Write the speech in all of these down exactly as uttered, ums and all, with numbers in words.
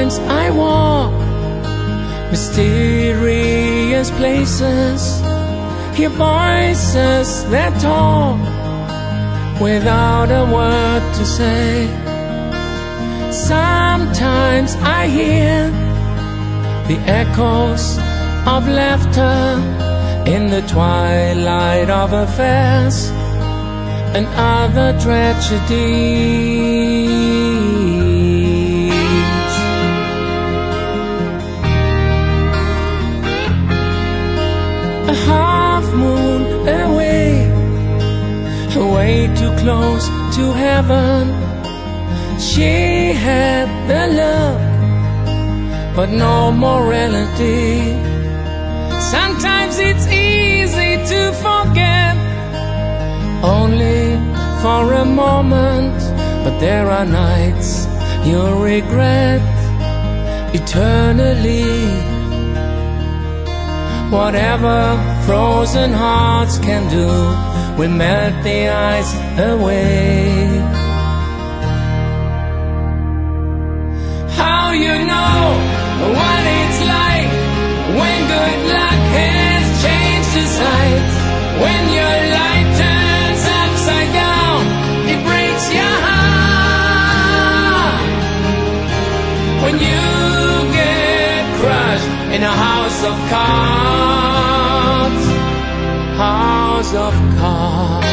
Sometimes I walk mysterious places, hear voices that talk without a word to say. Sometimes I hear the echoes of laughter in the twilight of affairs and other tragedies. A half moon away, way too close to heaven, she had the love but no morality. Sometimes it's easy to forget, only for a moment, but there are nights you'll regret eternally. Whatever frozen hearts can do will melt the ice away. How you know what it's like when good luck has changed the sight? When your life turns upside down, it breaks your heart. When you get crushed in a house of cards, house of cards.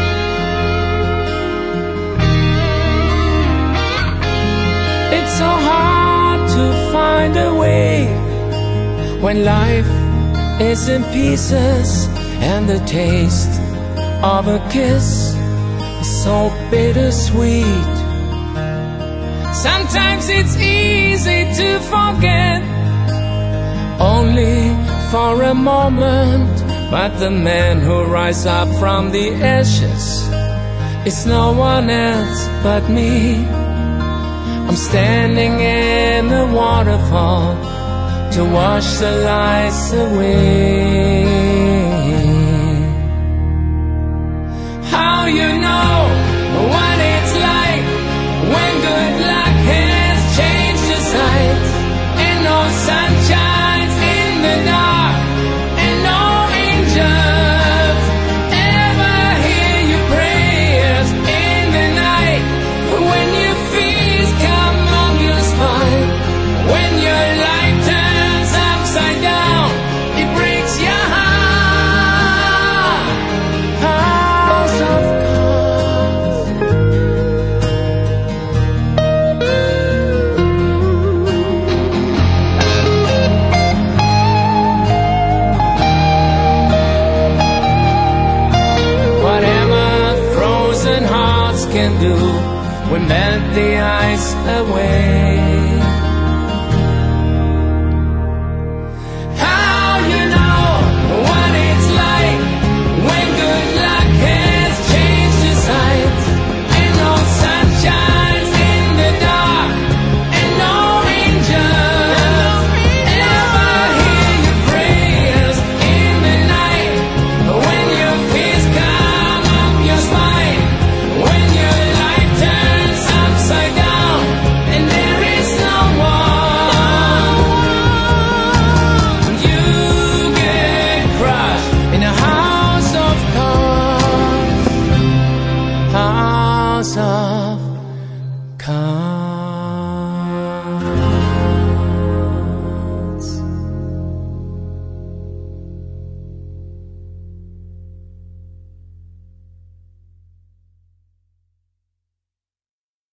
It's so hard to find a way when life is in pieces and the taste of a kiss is so bittersweet. Sometimes it's easy to forget, only for a moment, but the man who rises up from the ashes is no one else but me. I'm standing in the waterfall to wash the lies away. How you know what it's like when good luck has changed the sight, and no sunshine in the dark, and no angels ever hear your prayers in the night. When your fears come on your spine, when your life turns upside down, it breaks your heart. House of cards. Whatever frozen hearts can do will melt the ice away. House of cards.